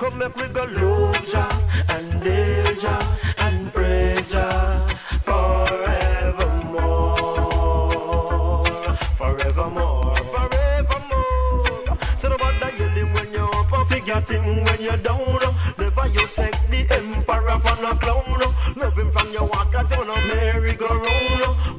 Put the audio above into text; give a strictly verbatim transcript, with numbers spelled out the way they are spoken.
So make we go love Jah and hail Jah and praise Jah forevermore, forevermore, forevermore. So no bother yelling when you're up, and forgetting when you're down. Never you take the emperor for no clown. Love him from your walk as on a merry-go-round.